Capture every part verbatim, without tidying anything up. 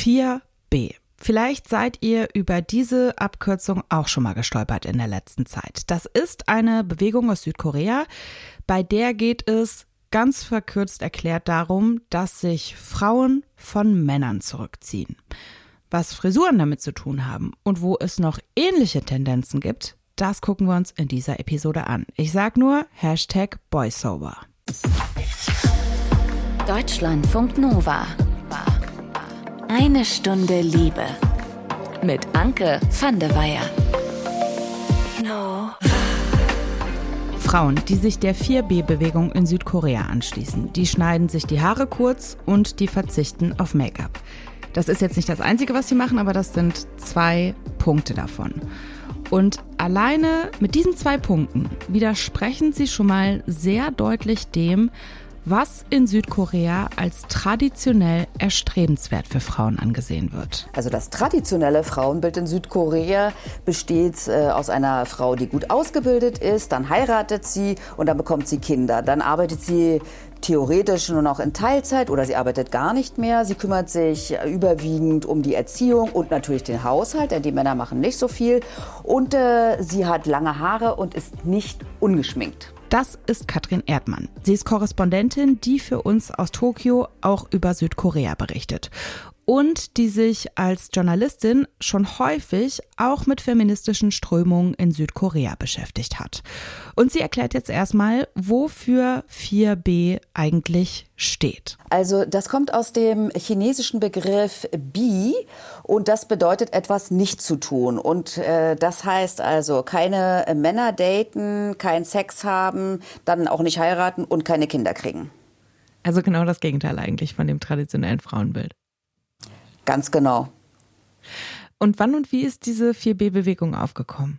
vier B. Vielleicht seid ihr über diese Abkürzung auch schon mal gestolpert in der letzten Zeit. Das ist eine Bewegung aus Südkorea, bei der geht es ganz verkürzt erklärt darum, dass sich Frauen von Männern zurückziehen. Was Frisuren damit zu tun haben und wo es noch ähnliche Tendenzen gibt, das gucken wir uns in dieser Episode an. Ich sag nur Hashtag Boysober. Deutschlandfunk Nova. Eine Stunde Liebe. Mit Anke van de Weyer. No. Frauen, die sich der vier B Bewegung in Südkorea anschließen, die schneiden sich die Haare kurz und die verzichten auf Make-up. Das ist jetzt nicht das Einzige, was sie machen, aber das sind zwei Punkte davon. Und alleine mit diesen zwei Punkten widersprechen sie schon mal sehr deutlich dem, was in Südkorea als traditionell erstrebenswert für Frauen angesehen wird. Also das traditionelle Frauenbild in Südkorea besteht äh, aus einer Frau, die gut ausgebildet ist, dann heiratet sie und dann bekommt sie Kinder. Dann arbeitet sie theoretisch nur noch in Teilzeit oder sie arbeitet gar nicht mehr. Sie kümmert sich überwiegend um die Erziehung und natürlich den Haushalt, denn die Männer machen nicht so viel. Und äh, sie hat lange Haare und ist nicht ungeschminkt. Das ist Katrin Erdmann. Sie ist Korrespondentin, die für uns aus Tokio auch über Südkorea berichtet. Und die sich als Journalistin schon häufig auch mit feministischen Strömungen in Südkorea beschäftigt hat. Und sie erklärt jetzt erstmal, wofür vier B eigentlich steht. Also das kommt aus dem chinesischen Begriff Bi und das bedeutet etwas nicht zu tun. Und äh, das heißt also keine Männer daten, keinen Sex haben, dann auch nicht heiraten und keine Kinder kriegen. Also genau das Gegenteil eigentlich von dem traditionellen Frauenbild. Ganz genau. Und wann und wie ist diese vier B Bewegung aufgekommen?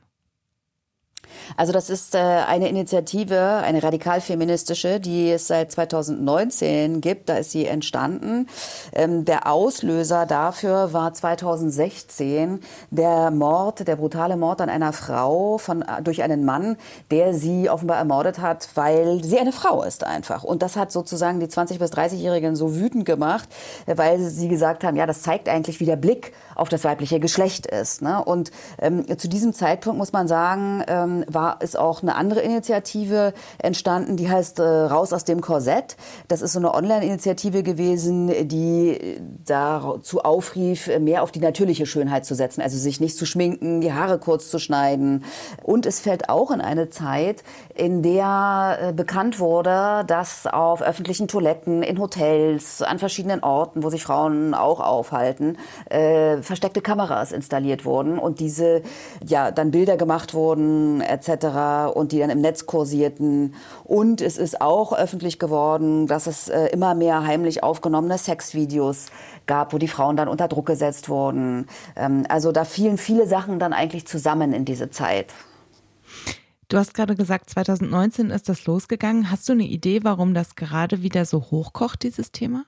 Also das ist äh, eine Initiative, eine radikal-feministische, die es seit zweitausendneunzehn gibt. Da ist sie entstanden. Ähm, der Auslöser dafür war zweitausendsechzehn der Mord, der brutale Mord an einer Frau von, durch einen Mann, der sie offenbar ermordet hat, weil sie eine Frau ist einfach. Und das hat sozusagen die zwanzig- bis dreißigjährigen so wütend gemacht, weil sie gesagt haben, ja, das zeigt eigentlich, wie der Blick auf das weibliche Geschlecht ist. Ne? Und ähm, zu diesem Zeitpunkt muss man sagen, ähm, war ist auch eine andere Initiative entstanden, die heißt äh, Raus aus dem Korsett. Das ist so eine Online-Initiative gewesen, die dazu aufrief, mehr auf die natürliche Schönheit zu setzen, also sich nicht zu schminken, die Haare kurz zu schneiden. Und es fällt auch in eine Zeit, in der äh, bekannt wurde, dass auf öffentlichen Toiletten, in Hotels, an verschiedenen Orten, wo sich Frauen auch aufhalten, äh, versteckte Kameras installiert wurden und diese ja dann Bilder gemacht wurden et cetera und die dann im Netz kursierten. Und es ist auch öffentlich geworden, dass es äh, immer mehr heimlich aufgenommene Sexvideos gab, wo die Frauen dann unter Druck gesetzt wurden. Ähm, also da fielen viele Sachen dann eigentlich zusammen in diese Zeit. Du hast gerade gesagt, zweitausendneunzehn ist das losgegangen. Hast du eine Idee, warum das gerade wieder so hochkocht, dieses Thema?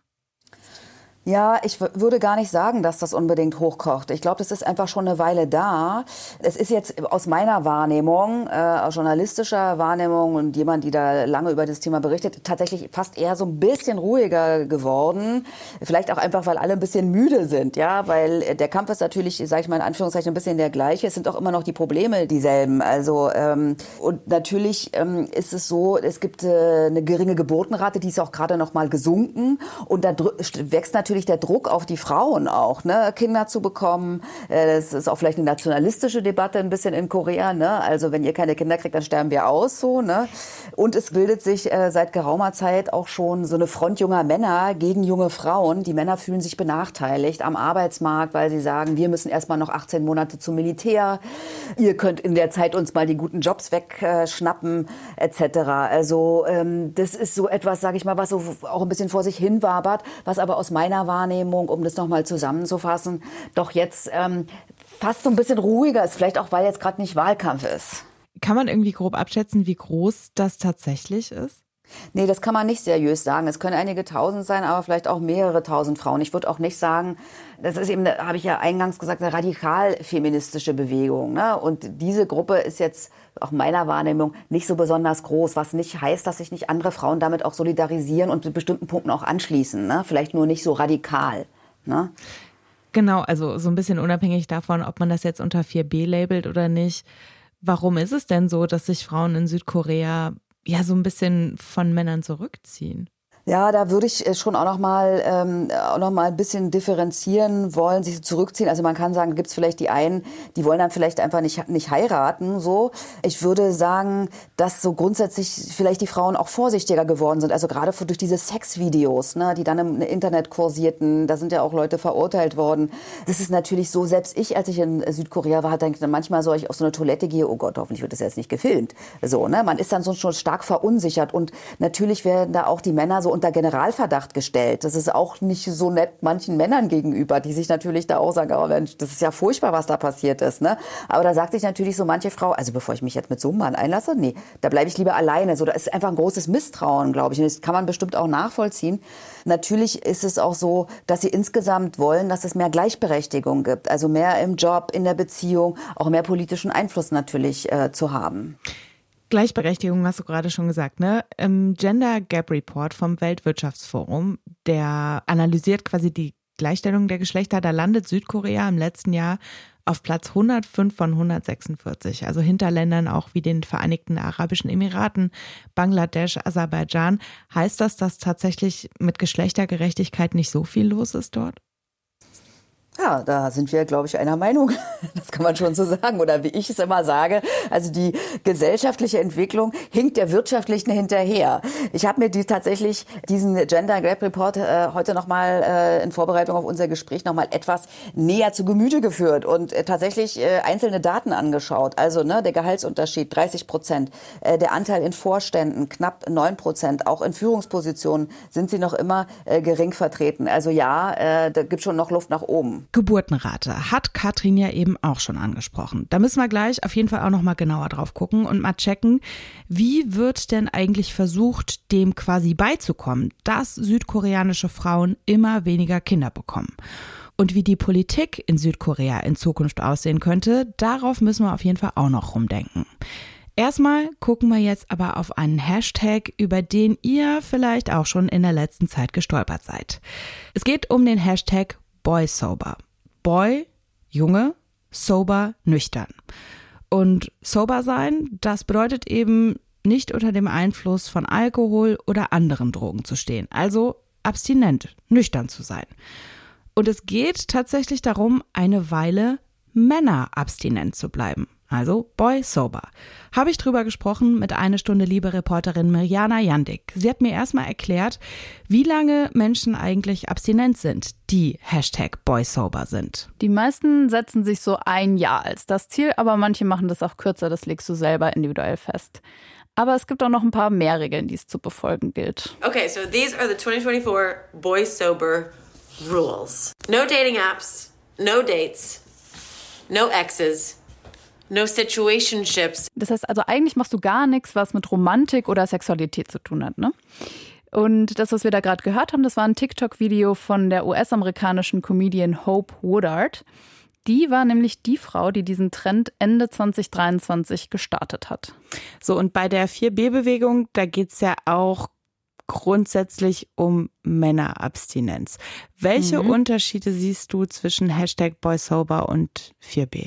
Ja, ich w- würde gar nicht sagen, dass das unbedingt hochkocht. Ich glaube, das ist einfach schon eine Weile da. Es ist jetzt aus meiner Wahrnehmung, äh, aus journalistischer Wahrnehmung und jemand, die da lange über das Thema berichtet, tatsächlich fast eher so ein bisschen ruhiger geworden. Vielleicht auch einfach, weil alle ein bisschen müde sind, ja, weil der Kampf ist natürlich, sage ich mal in Anführungszeichen, ein bisschen der gleiche. Es sind auch immer noch die Probleme dieselben. Also ähm, und natürlich ähm, ist es so, es gibt äh, eine geringe Geburtenrate, die ist auch gerade noch mal gesunken und da dr- wächst natürlich der Druck auf die Frauen auch, ne, Kinder zu bekommen. Das ist auch vielleicht eine nationalistische Debatte ein bisschen in Korea, ne? Also wenn ihr keine Kinder kriegt, dann sterben wir aus, so, ne? Und es bildet sich äh, seit geraumer Zeit auch schon so eine Front junger Männer gegen junge Frauen. Die Männer fühlen sich benachteiligt am Arbeitsmarkt, weil sie sagen, wir müssen erstmal noch achtzehn Monate zum Militär. Ihr könnt in der Zeit uns mal die guten Jobs wegschnappen, äh, et cetera. Also ähm, das ist so etwas, sage ich mal, was so auch ein bisschen vor sich hin wabert, was aber aus meiner Wahrnehmung, um das nochmal zusammenzufassen, doch jetzt ähm, fast so ein bisschen ruhiger ist, vielleicht auch, weil jetzt gerade nicht Wahlkampf ist. Kann man irgendwie grob abschätzen, wie groß das tatsächlich ist? Nee, das kann man nicht seriös sagen. Es können einige tausend sein, aber vielleicht auch mehrere tausend Frauen. Ich würde auch nicht sagen, das ist eben, habe ich ja eingangs gesagt, eine radikal-feministische Bewegung. Ne? Und diese Gruppe ist jetzt auch meiner Wahrnehmung nicht so besonders groß, was nicht heißt, dass sich nicht andere Frauen damit auch solidarisieren und mit bestimmten Punkten auch anschließen. Ne? Vielleicht nur nicht so radikal. Ne? Genau, also so ein bisschen unabhängig davon, ob man das jetzt unter vier b labelt oder nicht. Warum ist es denn so, dass sich Frauen in Südkorea ja so ein bisschen von Männern zurückziehen? Ja, da würde ich schon auch noch mal ähm, auch noch mal ein bisschen differenzieren wollen, sich zurückziehen. Also man kann sagen, gibt es vielleicht die einen, die wollen dann vielleicht einfach nicht nicht heiraten. So, ich würde sagen, dass so grundsätzlich vielleicht die Frauen auch vorsichtiger geworden sind. Also gerade durch diese Sexvideos, ne, die dann im Internet kursierten. Da sind ja auch Leute verurteilt worden. Das ist natürlich so. Selbst ich, als ich in Südkorea war, denke dann manchmal, so ich auf so eine Toilette gehe, oh Gott, hoffentlich wird das jetzt nicht gefilmt. So, ne, man ist dann so schon stark verunsichert und natürlich werden da auch die Männer so unter Generalverdacht gestellt. Das ist auch nicht so nett manchen Männern gegenüber, die sich natürlich da auch sagen, oh Mensch, das ist ja furchtbar, was da passiert ist. Ne? Aber da sagt sich natürlich so manche Frau, also bevor ich mich jetzt mit so einem Mann einlasse, nee, da bleibe ich lieber alleine. So, da ist einfach ein großes Misstrauen, glaube ich. Und das kann man bestimmt auch nachvollziehen. Natürlich ist es auch so, dass sie insgesamt wollen, dass es mehr Gleichberechtigung gibt. Also mehr im Job, in der Beziehung, auch mehr politischen Einfluss natürlich äh, zu haben. Gleichberechtigung hast du gerade schon gesagt, ne? Im Gender Gap Report vom Weltwirtschaftsforum, der analysiert quasi die Gleichstellung der Geschlechter, da landet Südkorea im letzten Jahr auf Platz hundertfünf von hundertsechsundvierzig, also hinter Ländern auch wie den Vereinigten Arabischen Emiraten, Bangladesch, Aserbaidschan. Heißt das, dass tatsächlich mit Geschlechtergerechtigkeit nicht so viel los ist dort? Ja, da sind wir, glaube ich, einer Meinung. Das kann man schon so sagen. Oder wie ich es immer sage, also die gesellschaftliche Entwicklung hinkt der wirtschaftlichen hinterher. Ich habe mir die tatsächlich diesen Gender Gap Report äh, heute nochmal äh, in Vorbereitung auf unser Gespräch nochmal etwas näher zu Gemüte geführt und äh, tatsächlich äh, einzelne Daten angeschaut. Also ne, der Gehaltsunterschied dreißig Prozent, äh, der Anteil in Vorständen knapp neun Prozent, auch in Führungspositionen sind sie noch immer äh, gering vertreten. Also ja, äh, da gibt schon noch Luft nach oben. Geburtenrate hat Katrin ja eben auch schon angesprochen. Da müssen wir gleich auf jeden Fall auch noch mal genauer drauf gucken und mal checken, wie wird denn eigentlich versucht, dem quasi beizukommen, dass südkoreanische Frauen immer weniger Kinder bekommen. Und wie die Politik in Südkorea in Zukunft aussehen könnte, darauf müssen wir auf jeden Fall auch noch rumdenken. Erstmal gucken wir jetzt aber auf einen Hashtag, über den ihr vielleicht auch schon in der letzten Zeit gestolpert seid. Es geht um den Hashtag Boy Sober. Boy, Junge, sober, nüchtern. Und sober sein, das bedeutet eben nicht unter dem Einfluss von Alkohol oder anderen Drogen zu stehen. Also abstinent, nüchtern zu sein. Und es geht tatsächlich darum, eine Weile Männer abstinent zu bleiben. Also Boy Sober. Habe ich drüber gesprochen mit Eine Stunde Liebe-Reporterin Mirjana Jandik. Sie hat mir erstmal erklärt, wie lange Menschen eigentlich abstinent sind, die Hashtag Boy Sober sind. Die meisten setzen sich so ein Jahr als das Ziel, aber manche machen das auch kürzer, das legst du selber individuell fest. Aber es gibt auch noch ein paar mehr Regeln, die es zu befolgen gilt. Okay, so these are the twenty twenty-four Boy Sober rules. No dating apps, no dates, no exes. No situationships. Das heißt also, eigentlich machst du gar nichts, was mit Romantik oder Sexualität zu tun hat, ne? Und das, was wir da gerade gehört haben, das war ein TikTok-Video von der U S-amerikanischen Comedian Hope Woodard. Die war nämlich die Frau, die diesen Trend Ende zwanzig dreiundzwanzig gestartet hat. So, und bei der vier B Bewegung, da geht's ja auch grundsätzlich um Männerabstinenz. Welche mhm. Unterschiede siehst du zwischen Hashtag Boy Sober und vier B?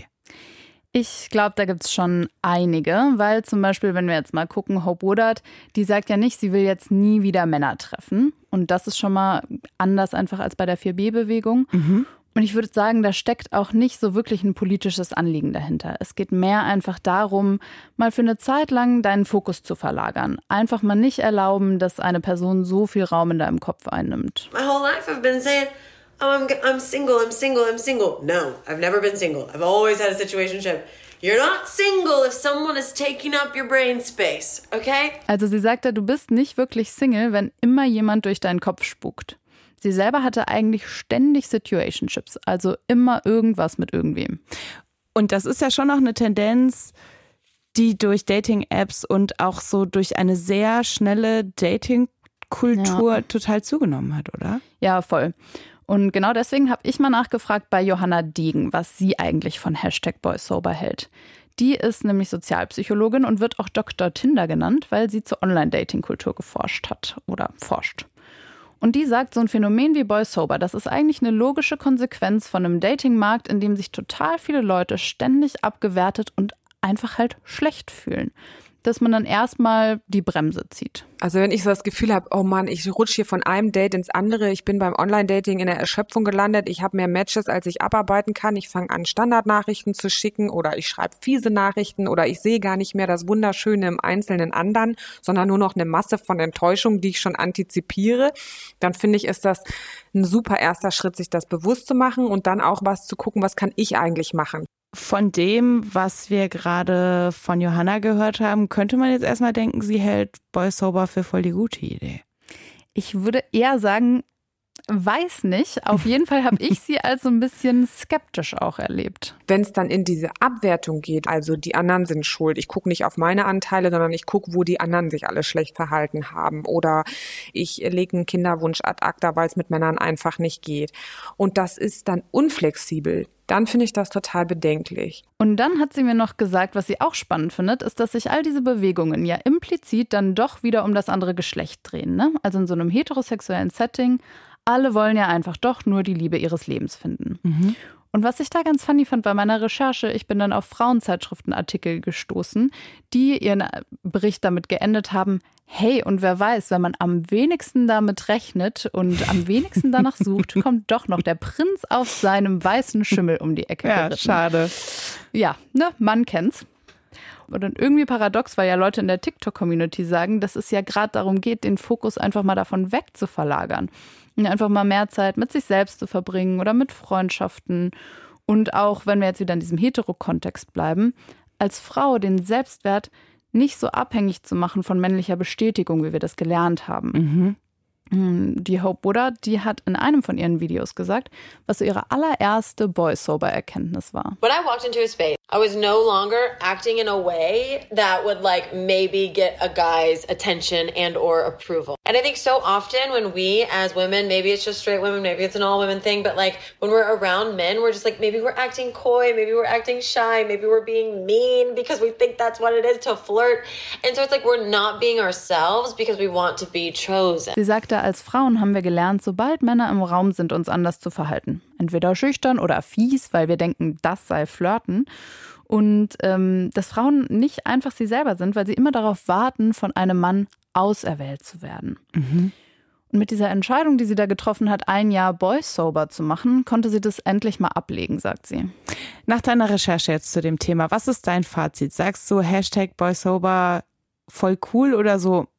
Ich glaube, da gibt es schon einige, weil zum Beispiel, wenn wir jetzt mal gucken, Hope Woodard, die sagt ja nicht, sie will jetzt nie wieder Männer treffen. Und das ist schon mal anders einfach als bei der vier B Bewegung. Mhm. Und ich würde sagen, da steckt auch nicht so wirklich ein politisches Anliegen dahinter. Es geht mehr einfach darum, mal für eine Zeit lang deinen Fokus zu verlagern. Einfach mal nicht erlauben, dass eine Person so viel Raum in deinem Kopf einnimmt. My whole life I've been saying, oh, I'm, I'm single, I'm single, I'm single. No, I've never been single. I've always had a situationship. You're not single if someone is taking up your brain space, okay? Also sie sagte, du bist nicht wirklich Single, wenn immer jemand durch deinen Kopf spukt. Sie selber hatte eigentlich ständig Situationships, also immer irgendwas mit irgendwem. Und das ist ja schon noch eine Tendenz, die durch Dating-Apps und auch so durch eine sehr schnelle Dating-Kultur ja. total zugenommen hat, oder? Ja, voll. Und genau deswegen habe ich mal nachgefragt bei Johanna Degen, was sie eigentlich von Hashtag Boy Sober hält. Die ist nämlich Sozialpsychologin und wird auch Doktor Tinder genannt, weil sie zur Online-Dating-Kultur geforscht hat oder forscht. Und die sagt, so ein Phänomen wie Boy Sober, das ist eigentlich eine logische Konsequenz von einem Datingmarkt, in dem sich total viele Leute ständig abgewertet und einfach halt schlecht fühlen. Dass man dann erstmal die Bremse zieht. Also wenn ich so das Gefühl habe, oh Mann, ich rutsche hier von einem Date ins andere, ich bin beim Online-Dating in der Erschöpfung gelandet, ich habe mehr Matches, als ich abarbeiten kann, ich fange an, Standardnachrichten zu schicken oder ich schreibe fiese Nachrichten oder ich sehe gar nicht mehr das Wunderschöne im einzelnen anderen, sondern nur noch eine Masse von Enttäuschungen, die ich schon antizipiere, dann finde ich, ist das ein super erster Schritt, sich das bewusst zu machen und dann auch was zu gucken, was kann ich eigentlich machen. Von dem, was wir gerade von Johanna gehört haben, könnte man jetzt erstmal denken, sie hält Boy Sober für voll die gute Idee. Ich würde eher sagen, weiß nicht. Auf jeden Fall habe ich sie als so ein bisschen skeptisch auch erlebt. Wenn es dann in diese Abwertung geht, also die anderen sind schuld, ich gucke nicht auf meine Anteile, sondern ich gucke, wo die anderen sich alle schlecht verhalten haben oder ich lege einen Kinderwunsch ad acta, weil es mit Männern einfach nicht geht. Und das ist dann unflexibel. Dann finde ich das total bedenklich. Und dann hat sie mir noch gesagt, was sie auch spannend findet, ist, dass sich all diese Bewegungen ja implizit dann doch wieder um das andere Geschlecht drehen. Ne? Also in so einem heterosexuellen Setting, alle wollen ja einfach doch nur die Liebe ihres Lebens finden. Mhm. Und was ich da ganz funny fand bei meiner Recherche, ich bin dann auf Frauenzeitschriftenartikel gestoßen, die ihren Bericht damit geendet haben, hey, und wer weiß, wenn man am wenigsten damit rechnet und am wenigsten danach sucht, kommt doch noch der Prinz auf seinem weißen Schimmel um die Ecke geritten. Ja, schade. Ja, ne, man kennt's. Und dann irgendwie paradox, weil ja Leute in der TikTok-Community sagen, dass es ja gerade darum geht, den Fokus einfach mal davon weg zu verlagern. Und einfach mal mehr Zeit mit sich selbst zu verbringen oder mit Freundschaften. Und auch, wenn wir jetzt wieder in diesem Hetero-Kontext bleiben, als Frau den Selbstwert nicht so abhängig zu machen von männlicher Bestätigung, wie wir das gelernt haben. Mhm. Die Hope Woodard, die hat in einem von ihren Videos gesagt, was so ihre allererste Boy-Sober-Erkenntnis war. When I walked into a space, I was no longer acting in a way that would like maybe get a guy's attention and or approval. And I think so often when we as women, maybe it's just straight women, maybe it's an all women thing, but like when we're around men, we're just like, maybe we're acting coy, maybe we're acting shy, maybe we're being mean because we think that's what it is to flirt. And so it's like we're not being ourselves because we want to be chosen. Sie sagte, als Frauen haben wir gelernt, sobald Männer im Raum sind, uns anders zu verhalten. Entweder schüchtern oder fies, weil wir denken, das sei Flirten. Und ähm, dass Frauen nicht einfach sie selber sind, weil sie immer darauf warten, von einem Mann auserwählt zu werden. Mhm. Und mit dieser Entscheidung, die sie da getroffen hat, ein Jahr Boy Sober zu machen, konnte sie das endlich mal ablegen, sagt sie. Nach deiner Recherche jetzt zu dem Thema, was ist dein Fazit? Sagst du Hashtag Boy Sober voll cool oder so?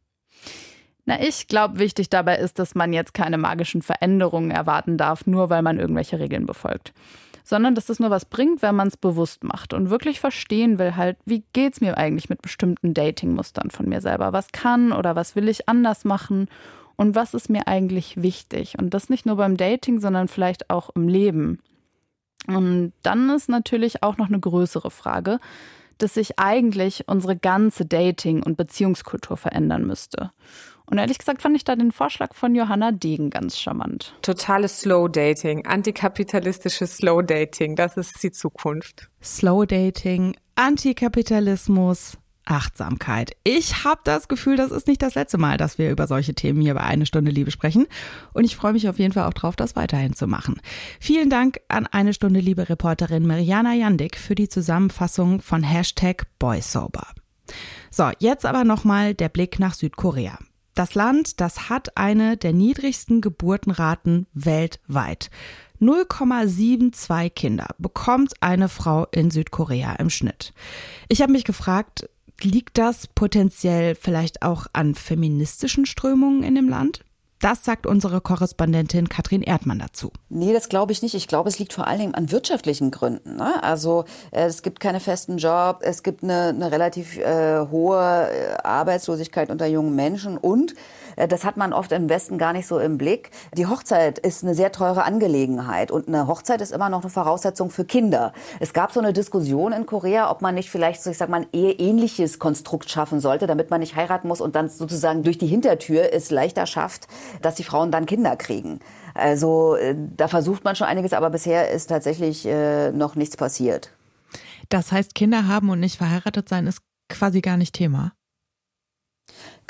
Na, ich glaube, wichtig dabei ist, dass man jetzt keine magischen Veränderungen erwarten darf, nur weil man irgendwelche Regeln befolgt. Sondern dass das nur was bringt, wenn man es bewusst macht und wirklich verstehen will halt, wie geht's mir eigentlich mit bestimmten Datingmustern von mir selber? Was kann oder was will ich anders machen? Und was ist mir eigentlich wichtig? Und das nicht nur beim Dating, sondern vielleicht auch im Leben. Und dann ist natürlich auch noch eine größere Frage, dass sich eigentlich unsere ganze Dating- und Beziehungskultur verändern müsste. Und ehrlich gesagt fand ich da den Vorschlag von Johanna Degen ganz charmant. Totales Slow-Dating, antikapitalistisches Slow-Dating, das ist die Zukunft. Slow-Dating, Antikapitalismus, Achtsamkeit. Ich habe das Gefühl, das ist nicht das letzte Mal, dass wir über solche Themen hier bei Eine Stunde Liebe sprechen. Und ich freue mich auf jeden Fall auch drauf, das weiterhin zu machen. Vielen Dank an Eine Stunde Liebe-Reporterin Mirjana Jandik für die Zusammenfassung von Hashtag BoySober. So, jetzt aber nochmal der Blick nach Südkorea. Das Land, das hat eine der niedrigsten Geburtenraten weltweit. null Komma zweiundsiebzig Kinder bekommt eine Frau in Südkorea im Schnitt. Ich habe mich gefragt, liegt das potenziell vielleicht auch an feministischen Strömungen in dem Land? Das sagt unsere Korrespondentin Katrin Erdmann dazu. Nee, das glaube ich nicht. Ich glaube, es liegt vor allen Dingen an wirtschaftlichen Gründen. Ne? Also äh, es gibt keine festen Jobs, es gibt eine, eine relativ äh, hohe Arbeitslosigkeit unter jungen Menschen und äh, das hat man oft im Westen gar nicht so im Blick. Die Hochzeit ist eine sehr teure Angelegenheit und eine Hochzeit ist immer noch eine Voraussetzung für Kinder. Es gab so eine Diskussion in Korea, ob man nicht vielleicht, so ich sag mal, ein eheähnliches Konstrukt schaffen sollte, damit man nicht heiraten muss und dann sozusagen durch die Hintertür es leichter schafft, dass die Frauen dann Kinder kriegen. Also äh, da versucht man schon einiges, aber bisher ist tatsächlich äh, noch nichts passiert. Das heißt, Kinder haben und nicht verheiratet sein ist quasi gar nicht Thema?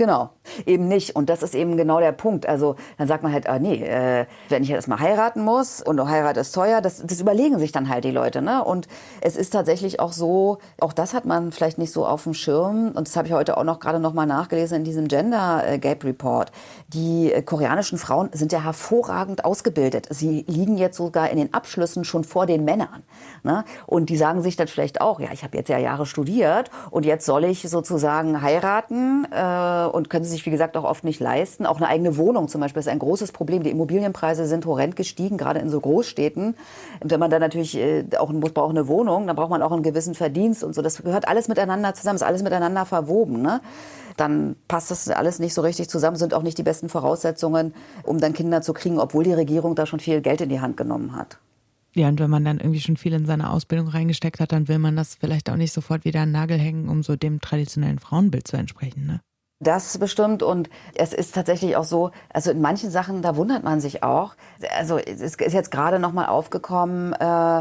Genau, eben nicht. Und das ist eben genau der Punkt. Also dann sagt man halt, ah, nee, äh, wenn ich jetzt mal heiraten muss und Heirat ist teuer, das, das überlegen sich dann halt die Leute. Ne? Und es ist tatsächlich auch so, auch das hat man vielleicht nicht so auf dem Schirm. Und das habe ich heute auch noch gerade noch mal nachgelesen in diesem Gender Gap Report. Die äh, koreanischen Frauen sind ja hervorragend ausgebildet. Sie liegen jetzt sogar in den Abschlüssen schon vor den Männern. Ne? Und die sagen sich dann vielleicht auch, ja, ich habe jetzt ja Jahre studiert und jetzt soll ich sozusagen heiraten äh, und können sie sich, wie gesagt, auch oft nicht leisten. Auch eine eigene Wohnung zum Beispiel ist ein großes Problem. Die Immobilienpreise sind horrend gestiegen, gerade in so Großstädten. Und wenn man dann natürlich äh, auch muss, braucht eine Wohnung, dann braucht man auch einen gewissen Verdienst und so. Das gehört alles miteinander zusammen, ist alles miteinander verwoben. Ne? Dann passt das alles nicht so richtig zusammen, sind auch nicht die besten Voraussetzungen, um dann Kinder zu kriegen, obwohl die Regierung da schon viel Geld in die Hand genommen hat. Ja, und wenn man dann irgendwie schon viel in seine Ausbildung reingesteckt hat, dann will man das vielleicht auch nicht sofort wieder an den Nagel hängen, um so dem traditionellen Frauenbild zu entsprechen, ne? Das bestimmt, und es ist tatsächlich auch so, also in manchen Sachen, da wundert man sich auch. Also es ist jetzt gerade noch mal aufgekommen, äh,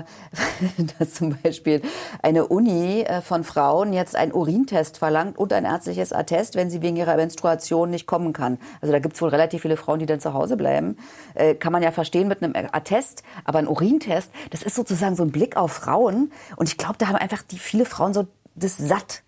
dass zum Beispiel eine Uni äh, von Frauen jetzt einen Urintest verlangt und ein ärztliches Attest, wenn sie wegen ihrer Menstruation nicht kommen kann. Also da gibt es wohl relativ viele Frauen, die dann zu Hause bleiben. Äh, kann man ja verstehen mit einem Attest, aber ein Urintest, das ist sozusagen so ein Blick auf Frauen. Und ich glaube, da haben einfach die viele Frauen so das satt.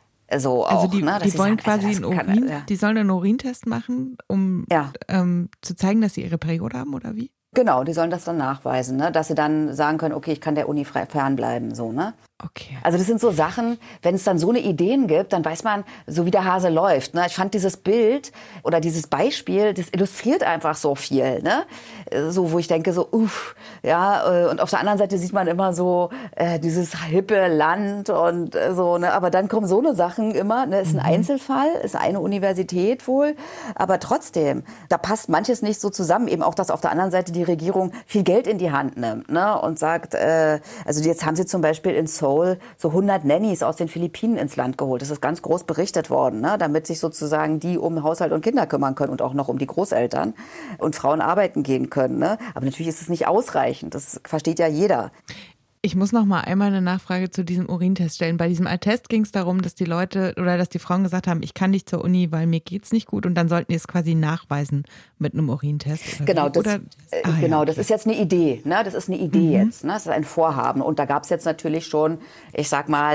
So also auch, die, ne? die wollen sagen, quasi also einen kann, Urin, ja. die sollen einen Urintest machen, um ja. ähm, zu zeigen, dass sie ihre Periode haben, oder wie? Genau, die sollen das dann nachweisen, ne? Dass sie dann sagen können, okay, ich kann der Uni frei fernbleiben, so, ne? Okay. Also das sind so Sachen, wenn es dann so eine Ideen gibt, dann weiß man, so wie der Hase läuft. Ne? Ich fand dieses Bild oder dieses Beispiel, das illustriert einfach so viel. Ne? So, wo ich denke, so, uff, ja. Und auf der anderen Seite sieht man immer so äh, dieses hippe Land und äh, so. Ne? Aber dann kommen so eine Sachen immer. Ne? Ist ein mhm. Einzelfall, ist eine Universität wohl, aber trotzdem, da passt manches nicht so zusammen. Eben auch, dass auf der anderen Seite die Regierung viel Geld in die Hand nimmt, ne? Und sagt, äh, also jetzt haben sie zum Beispiel in Seoul so hundert Nannies aus den Philippinen ins Land geholt. Das ist ganz groß berichtet worden, ne? Damit sich sozusagen die um Haushalt und Kinder kümmern können und auch noch um die Großeltern und Frauen arbeiten gehen können. Ne? Aber natürlich ist es nicht ausreichend. Das versteht ja jeder. Ich muss noch mal einmal eine Nachfrage zu diesem Urintest stellen. Bei diesem Attest ging es darum, dass die Leute oder dass die Frauen gesagt haben, ich kann nicht zur Uni, weil mir geht's nicht gut, und dann sollten die es quasi nachweisen mit einem Urintest. Oder genau, das, oder, ah, genau ja, okay. Das ist jetzt eine Idee. Ne? Das ist eine Idee mhm. jetzt. Ne? Das ist ein Vorhaben. Und da gab es jetzt natürlich schon, ich sag mal,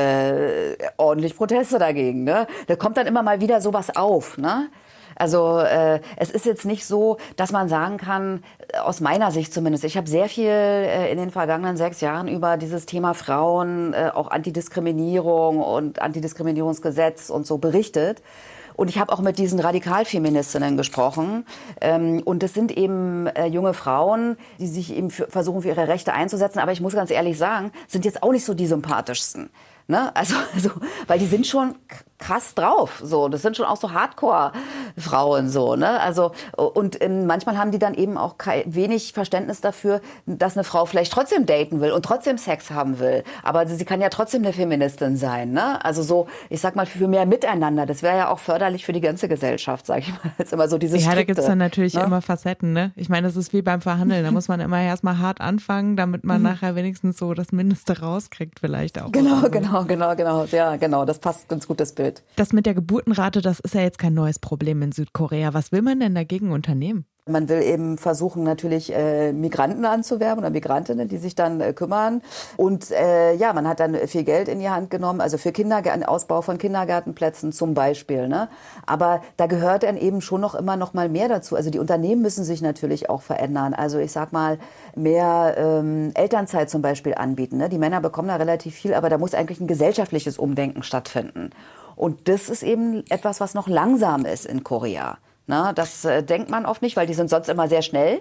äh, ordentlich Proteste dagegen. Ne? Da kommt dann immer mal wieder sowas auf. Ne? Also äh, es ist jetzt nicht so, dass man sagen kann, aus meiner Sicht zumindest, ich habe sehr viel äh, in den vergangenen sechs Jahren über dieses Thema Frauen, äh, auch Antidiskriminierung und Antidiskriminierungsgesetz und so berichtet. Und ich habe auch mit diesen Radikalfeministinnen gesprochen. Ähm, und das sind eben äh, junge Frauen, die sich eben für, versuchen, für ihre Rechte einzusetzen. Aber ich muss ganz ehrlich sagen, sind jetzt auch nicht so die sympathischsten. Ne? Also, also, weil die sind schon krass drauf, so. Das sind schon auch so Hardcore-Frauen, so, ne? Also, und ähm, manchmal haben die dann eben auch kein, wenig Verständnis dafür, dass eine Frau vielleicht trotzdem daten will und trotzdem Sex haben will. Aber sie kann ja trotzdem eine Feministin sein, ne? Also so, ich sag mal, für mehr Miteinander. Das wäre ja auch förderlich für die ganze Gesellschaft, sag ich mal. Jetzt immer so dieses Ja, Strikte, da gibt's dann natürlich ne? immer Facetten, ne? Ich meine, das ist wie beim Verhandeln. Da muss man immer erstmal hart anfangen, damit man mhm. nachher wenigstens so das Mindeste rauskriegt, vielleicht auch. Genau, so. genau, genau, genau. Ja, genau. Das passt ganz gut, das Bild. Das mit der Geburtenrate, das ist ja jetzt kein neues Problem in Südkorea. Was will man denn dagegen unternehmen? Man will eben versuchen, natürlich äh, Migranten anzuwerben oder Migrantinnen, die sich dann äh, kümmern. Und äh, ja, man hat dann viel Geld in die Hand genommen, also für Kindergärten, Ausbau von Kindergartenplätzen zum Beispiel. Ne? Aber da gehört dann eben schon noch immer noch mal mehr dazu. Also die Unternehmen müssen sich natürlich auch verändern. Also ich sag mal, mehr ähm, Elternzeit zum Beispiel anbieten. Ne? Die Männer bekommen da relativ viel, aber da muss eigentlich ein gesellschaftliches Umdenken stattfinden. Und das ist eben etwas, was noch langsam ist in Korea. Na, das äh, denkt man oft nicht, weil die sind sonst immer sehr schnell.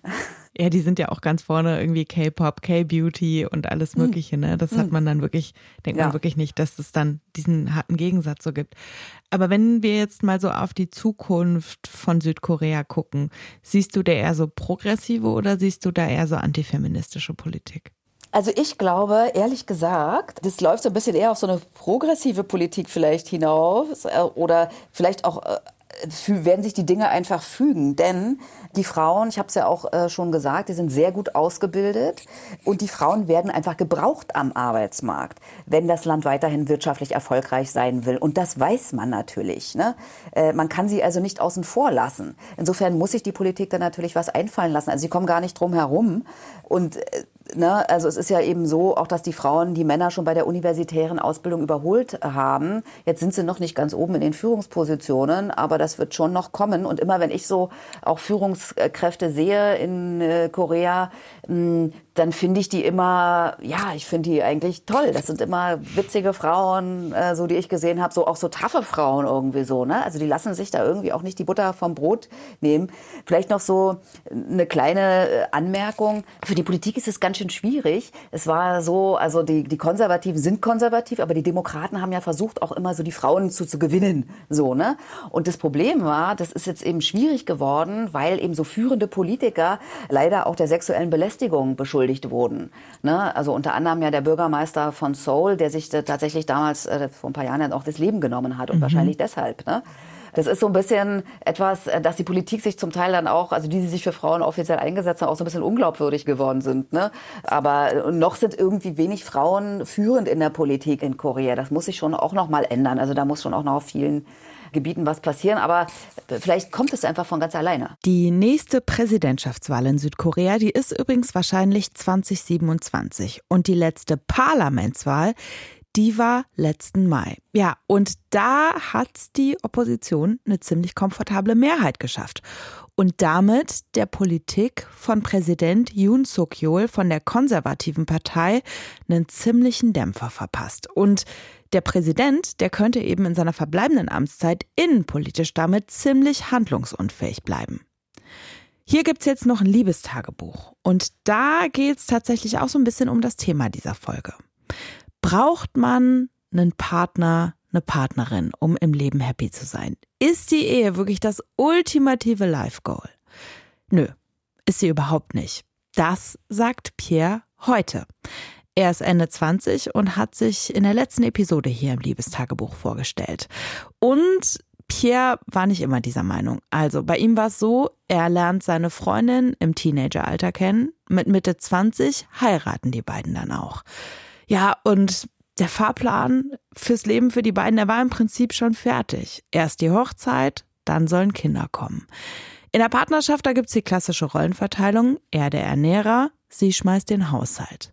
Ja, die sind ja auch ganz vorne, irgendwie K-Pop, K-Beauty und alles Mögliche. Ne? Das hat man dann wirklich, denkt ja. man wirklich nicht, dass es dann diesen harten Gegensatz so gibt. Aber wenn wir jetzt mal so auf die Zukunft von Südkorea gucken, siehst du da eher so progressive oder siehst du da eher so antifeministische Politik? Also ich glaube, ehrlich gesagt, das läuft so ein bisschen eher auf so eine progressive Politik vielleicht hinaus oder vielleicht auch werden sich die Dinge einfach fügen. Denn die Frauen, ich habe es ja auch äh, schon gesagt, die sind sehr gut ausgebildet und die Frauen werden einfach gebraucht am Arbeitsmarkt, wenn das Land weiterhin wirtschaftlich erfolgreich sein will. Und das weiß man natürlich. Ne? Äh, man kann sie also nicht außen vor lassen. Insofern muss sich die Politik dann natürlich was einfallen lassen. Also sie kommen gar nicht drum herum. Und äh, Ne, also es ist ja eben so, auch dass die Frauen die Männer schon bei der universitären Ausbildung überholt haben. Jetzt sind sie noch nicht ganz oben in den Führungspositionen, aber das wird schon noch kommen. Und immer wenn ich so auch Führungskräfte sehe in äh, Korea, mh, dann finde ich die immer, ja, ich finde die eigentlich toll. Das sind immer witzige Frauen, äh, so die ich gesehen habe, so auch so taffe Frauen irgendwie so. Ne? Also die lassen sich da irgendwie auch nicht die Butter vom Brot nehmen. Vielleicht noch so eine kleine Anmerkung. Für die Politik ist es ganz schön schwierig. Es war so, also die, die Konservativen sind konservativ, aber die Demokraten haben ja versucht, auch immer so die Frauen zu, zu gewinnen. So, ne? Und das Problem war, das ist jetzt eben schwierig geworden, weil eben so führende Politiker leider auch der sexuellen Belästigung beschuldigt wurden. Ne? Also unter anderem ja der Bürgermeister von Seoul, der sich tatsächlich damals äh, vor ein paar Jahren auch das Leben genommen hat und mhm. wahrscheinlich deshalb. Ne? Das ist so ein bisschen etwas, dass die Politik sich zum Teil dann auch, also die, die sich für Frauen offiziell eingesetzt haben, auch so ein bisschen unglaubwürdig geworden sind. Ne? Aber noch sind irgendwie wenig Frauen führend in der Politik in Korea. Das muss sich schon auch noch mal ändern. Also da muss schon auch noch auf vielen Gebieten was passieren, aber vielleicht kommt es einfach von ganz alleine. Die nächste Präsidentschaftswahl in Südkorea, die ist übrigens wahrscheinlich zwanzig siebenundzwanzig. Und die letzte Parlamentswahl, die war letzten Mai. Ja, und da hat die Opposition eine ziemlich komfortable Mehrheit geschafft. Und damit der Politik von Präsident Yoon Suk-yeol von der konservativen Partei einen ziemlichen Dämpfer verpasst. Und der Präsident, der könnte eben in seiner verbleibenden Amtszeit innenpolitisch damit ziemlich handlungsunfähig bleiben. Hier gibt's jetzt noch ein Liebestagebuch. Und da geht's tatsächlich auch so ein bisschen um das Thema dieser Folge. Braucht man einen Partner, eine Partnerin, um im Leben happy zu sein? Ist die Ehe wirklich das ultimative Life-Goal? Nö, ist sie überhaupt nicht. Das sagt Pierre heute. Er ist Ende zwanzig und hat sich in der letzten Episode hier im Liebestagebuch vorgestellt. Und Pierre war nicht immer dieser Meinung. Also bei ihm war es so, er lernt seine Freundin im Teenageralter kennen. Mit Mitte zwanzig heiraten die beiden dann auch. Ja, und der Fahrplan fürs Leben für die beiden, der war im Prinzip schon fertig. Erst die Hochzeit, dann sollen Kinder kommen. In der Partnerschaft, da gibt's die klassische Rollenverteilung. Er der Ernährer, sie schmeißt den Haushalt.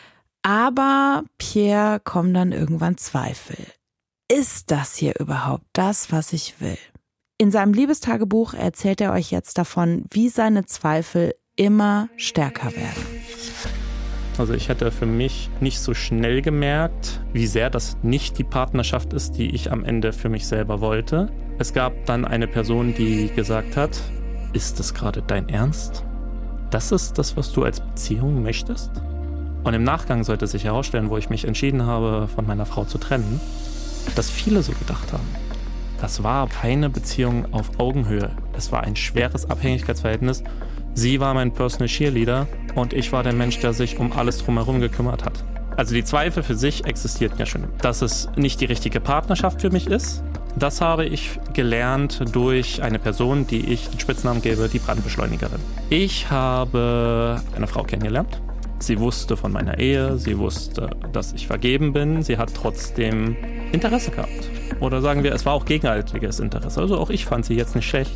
Aber Pierre kommen dann irgendwann Zweifel. Ist das hier überhaupt das, was ich will? In seinem Liebestagebuch erzählt er euch jetzt davon, wie seine Zweifel immer stärker werden. Also ich hätte für mich nicht so schnell gemerkt, wie sehr das nicht die Partnerschaft ist, die ich am Ende für mich selber wollte. Es gab dann eine Person, die gesagt hat, ist das gerade dein Ernst? Das ist das, was du als Beziehung möchtest? Und im Nachgang sollte sich herausstellen, wo ich mich entschieden habe, von meiner Frau zu trennen, dass viele so gedacht haben. Das war keine Beziehung auf Augenhöhe. Das war ein schweres Abhängigkeitsverhältnis. Sie war mein Personal Cheerleader und ich war der Mensch, der sich um alles drumherum gekümmert hat. Also die Zweifel für sich existierten ja schon. Dass es nicht die richtige Partnerschaft für mich ist, das habe ich gelernt durch eine Person, die ich den Spitznamen gebe, die Brandbeschleunigerin. Ich habe eine Frau kennengelernt. Sie wusste von meiner Ehe, sie wusste, dass ich vergeben bin. Sie hat trotzdem Interesse gehabt. Oder sagen wir, es war auch gegenseitiges Interesse. Also auch ich fand sie jetzt nicht schlecht.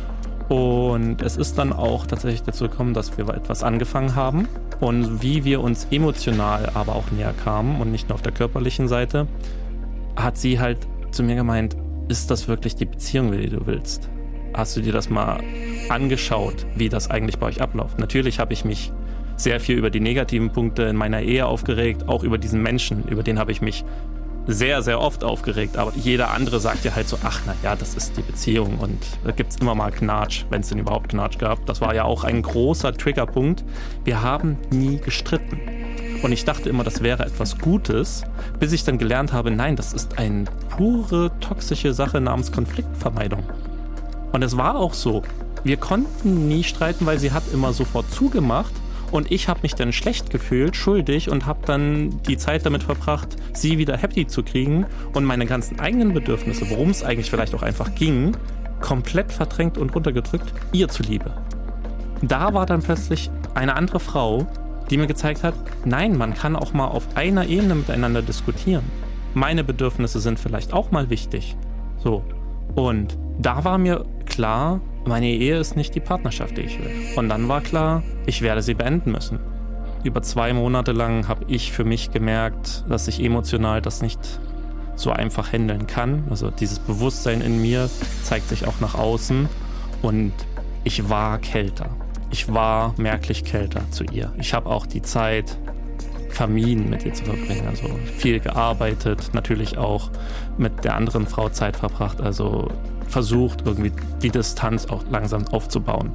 Und es ist dann auch tatsächlich dazu gekommen, dass wir etwas angefangen haben. Und wie wir uns emotional aber auch näher kamen und nicht nur auf der körperlichen Seite, hat sie halt zu mir gemeint, ist das wirklich die Beziehung, die du willst? Hast du dir das mal angeschaut, wie das eigentlich bei euch abläuft? Natürlich habe ich mich sehr viel über die negativen Punkte in meiner Ehe aufgeregt, auch über diesen Menschen, über den habe ich mich sehr, sehr oft aufgeregt, aber jeder andere sagt ja halt so, ach na ja, das ist die Beziehung und da gibt es immer mal Knatsch, wenn es denn überhaupt Knatsch gab. Das war ja auch ein großer Triggerpunkt. Wir haben nie gestritten. Und ich dachte immer, das wäre etwas Gutes, bis ich dann gelernt habe, nein, das ist eine pure toxische Sache namens Konfliktvermeidung. Und es war auch so. Wir konnten nie streiten, weil sie hat immer sofort zugemacht. Und ich habe mich dann schlecht gefühlt, schuldig und habe dann die Zeit damit verbracht, sie wieder happy zu kriegen und meine ganzen eigenen Bedürfnisse, worum es eigentlich vielleicht auch einfach ging, komplett verdrängt und runtergedrückt, ihr zuliebe. Da war dann plötzlich eine andere Frau, die mir gezeigt hat, nein, man kann auch mal auf einer Ebene miteinander diskutieren. Meine Bedürfnisse sind vielleicht auch mal wichtig. So. Und da war mir klar, meine Ehe ist nicht die Partnerschaft, die ich will. Und dann war klar, ich werde sie beenden müssen. Über zwei Monate lang habe ich für mich gemerkt, dass ich emotional das nicht so einfach handeln kann. Also dieses Bewusstsein in mir zeigt sich auch nach außen. Und ich war kälter. Ich war merklich kälter zu ihr. Ich habe auch die Zeit vermieden, mit ihr zu verbringen. Also viel gearbeitet, natürlich auch mit der anderen Frau Zeit verbracht. Also versucht, irgendwie die Distanz auch langsam aufzubauen.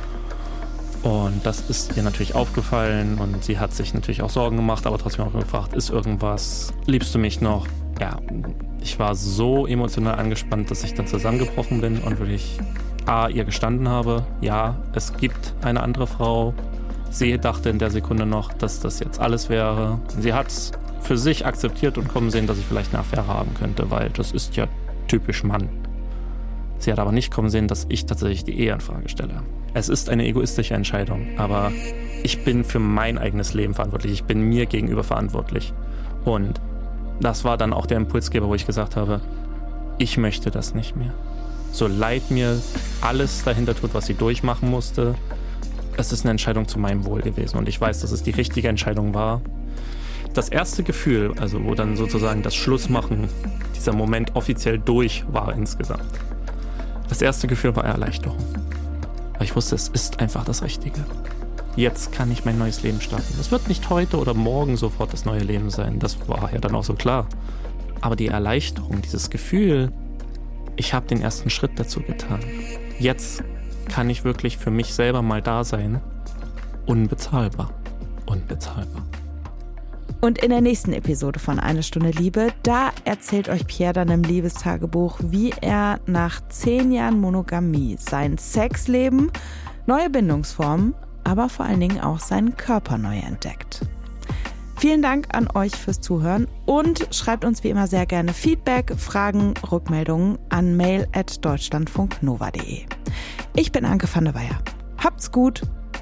Und das ist ihr natürlich aufgefallen und sie hat sich natürlich auch Sorgen gemacht, aber trotzdem auch gefragt, ist irgendwas, liebst du mich noch? Ja, ich war so emotional angespannt, dass ich dann zusammengebrochen bin und wirklich A, ihr gestanden habe, ja, es gibt eine andere Frau. Sie dachte in der Sekunde noch, dass das jetzt alles wäre. Sie hat es für sich akzeptiert und kommen sehen, dass ich vielleicht eine Affäre haben könnte, weil das ist ja typisch Mann. Sie hat aber nicht kommen sehen, dass ich tatsächlich die Ehe in Frage stelle. Es ist eine egoistische Entscheidung, aber ich bin für mein eigenes Leben verantwortlich. Ich bin mir gegenüber verantwortlich. Und das war dann auch der Impulsgeber, wo ich gesagt habe, ich möchte das nicht mehr. So leid mir alles dahinter tut, was sie durchmachen musste, es ist eine Entscheidung zu meinem Wohl gewesen. Und ich weiß, dass es die richtige Entscheidung war. Das erste Gefühl, also wo dann sozusagen das Schlussmachen, dieser Moment offiziell durch war insgesamt. Das erste Gefühl war Erleichterung. Weil ich wusste, es ist einfach das Richtige. Jetzt kann ich mein neues Leben starten. Das wird nicht heute oder morgen sofort das neue Leben sein. Das war ja dann auch so klar. Aber die Erleichterung, dieses Gefühl, ich habe den ersten Schritt dazu getan. Jetzt kann ich wirklich für mich selber mal da sein. Unbezahlbar. Unbezahlbar. Und in der nächsten Episode von Eine Stunde Liebe, da erzählt euch Pierre dann im Liebestagebuch, wie er nach zehn Jahren Monogamie sein Sexleben, neue Bindungsformen, aber vor allen Dingen auch seinen Körper neu entdeckt. Vielen Dank an euch fürs Zuhören und schreibt uns wie immer sehr gerne Feedback, Fragen, Rückmeldungen an mail at deutschlandfunknova punkt de. Ich bin Anke van der Weyer. Habt's gut!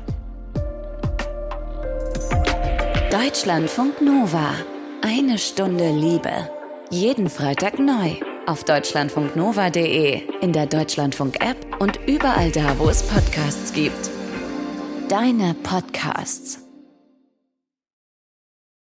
Deutschlandfunk Nova. Eine Stunde Liebe. Jeden Freitag neu. Auf deutschlandfunk nova punkt de, in der Deutschlandfunk-App und überall da, wo es Podcasts gibt. Deine Podcasts.